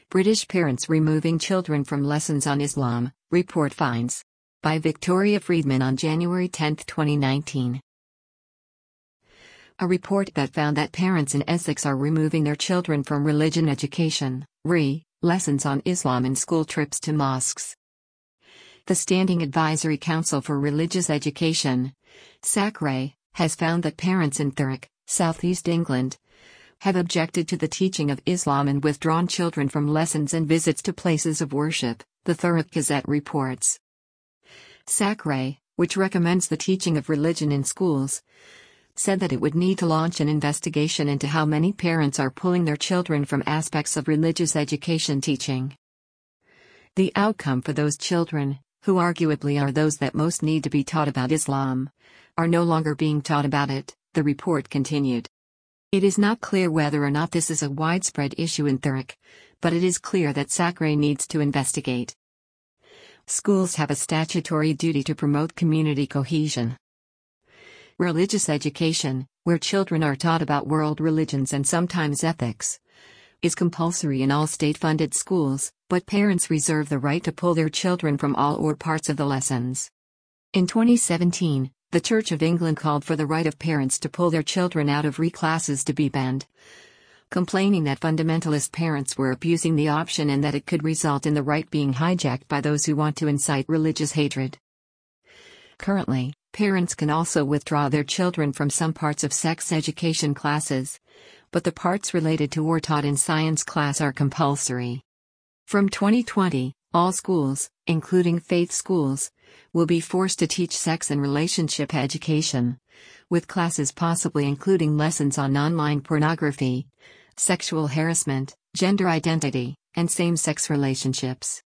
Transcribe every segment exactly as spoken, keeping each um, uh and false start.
British parents removing children from lessons on Islam, report finds. By Victoria Friedman on January tenth, twenty nineteen. A report that found that parents in Essex are removing their children from religion education, R E, lessons on Islam and school trips to mosques. The Standing Advisory Council for Religious Education, S A C R E, has found that parents in Thurrock, southeast England, have objected to the teaching of Islam and withdrawn children from lessons and visits to places of worship, the Thurrock Gazette reports. S A C R E, which recommends the teaching of religion in schools, said that it would need to launch an investigation into how many parents are pulling their children from aspects of religious education teaching. The outcome for those children, who arguably are those that most need to be taught about Islam, are no longer being taught about it, the report continued. It is not clear whether or not this is a widespread issue in Thurrock, but it is clear that S A C R E needs to investigate. Schools have a statutory duty to promote community cohesion. Religious education, where children are taught about world religions and sometimes ethics, is compulsory in all state-funded schools, but parents reserve the right to pull their children from all or parts of the lessons. In twenty seventeen, the Church of England called for the right of parents to pull their children out of R E classes to be banned, complaining that fundamentalist parents were abusing the option and that it could result in the right being hijacked by those who want to incite religious hatred. Currently, parents can also withdraw their children from some parts of sex education classes, but the parts related to or taught in science class are compulsory. From twenty twenty, all schools, including faith schools, will be forced to teach sex and relationship education, with classes possibly including lessons on online pornography, sexual harassment, gender identity, and same-sex relationships.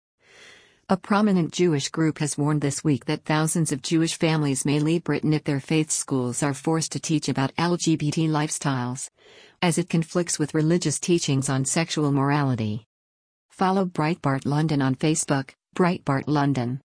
A prominent Jewish group has warned this week that thousands of Jewish families may leave Britain if their faith schools are forced to teach about L G B T lifestyles, as it conflicts with religious teachings on sexual morality. Follow Breitbart London on Facebook, Breitbart London.